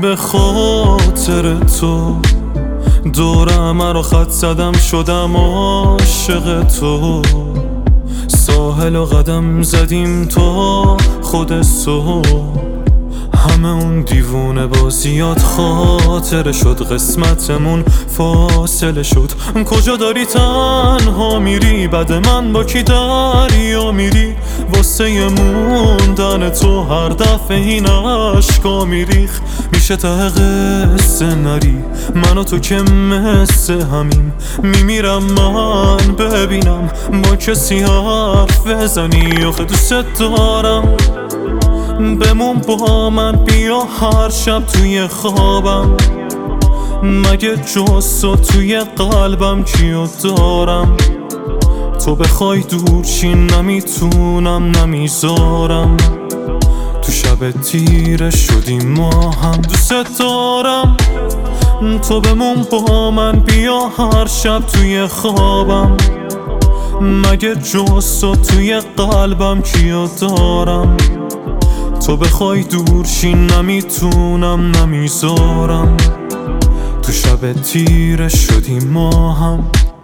به خاطر تو، دورم رو خط زدم شدم عاشق تو. ساحل و قدم زدیم تا خود صبح، همه اون دیوونه بازیات خاطره شد، قسمتمون فاصله شد. کجا داری تنها میری؟ بعد من با کی دریا میری؟ واسه موندن تو هر دفعه این عشقا میریخ. میشه ته قصه نری، من و تو که مثل همیم. میمیرم من ببینم با کسی حرف بزنی، آخه دوست دارم. بمون با من، بیا هر شب توی خوابم. مگه جز تو توی قلبم کیو دارم؟ تو بخوای دور چی نمیتونم نمیذارم. تو شب تیره شدیم ما هم، دوست دارم. تو بمون با من، بیا هر شب توی خوابم. مگه جز تو توی قلبم کیو دارم؟ تو بخوای دور شی نمیتونم نمیذارم. تو شب تیره شدیم ما هم.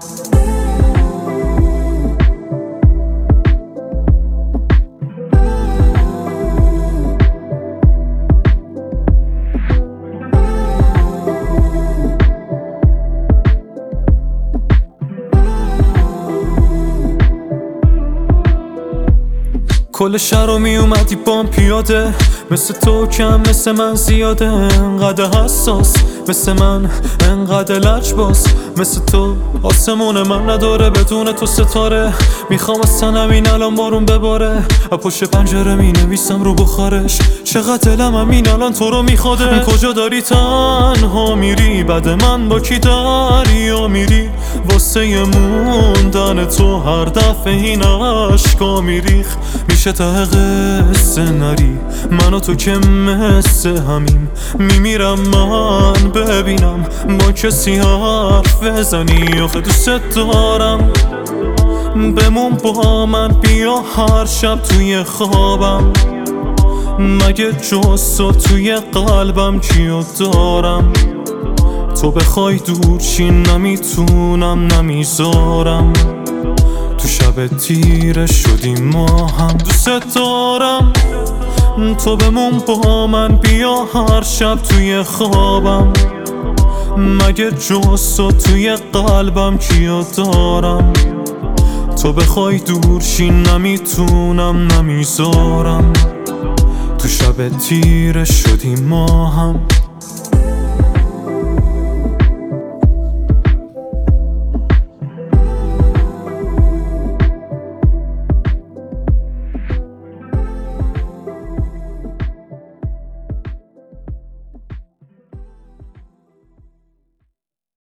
کل شهر رو می اومدی بام پیاده، مثل تو کم مثل من زیاده. انقدر حساس مثل من، انقدر لجباز مثل تو. آسمون من نداره بدون تو ستاره. میخوام اصلا همین الان بارون بباره، از پشت پنجره می نویسم رو بخارش. چقدر دلم همین الان تو رو میخواده. کجا داری تنها میری؟ بعد من با کی دریا میری؟ واسه موندن تو هر دفعه این عشقا میریخ. میشه ته قصه نری، من و تو که مثل همیم. میمیرم من ببینم با کسی حرف بزنی، آخه دوست دارم. بمون با من، بیا هر شب توی خوابم. مگه جز تو توی قلبم کیو دارم؟ تو بخوای دور چی نمیتونم نمیذارم. تو شب تیره شدیم ما هم، دوست دارم. تو بمون با من، بیا هر شب توی خوابم. مگه جز تو توی قلبم کیو دارم؟ تو بخوای دور شی نمیتونم نمیذارم. تو شب تیره شدیم ما هم.